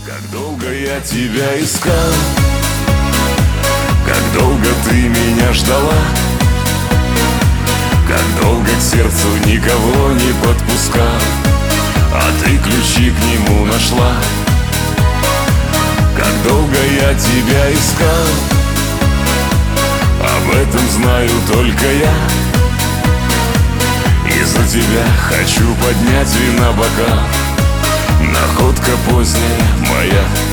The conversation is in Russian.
Как долго я тебя искал, как долго ты меня ждала, как долго к сердцу никого не подпускал, а ты ключи к нему нашла. Как долго я тебя искал, об этом знаю только я. И за тебя хочу поднять вина бокал. Находка поздняя моя.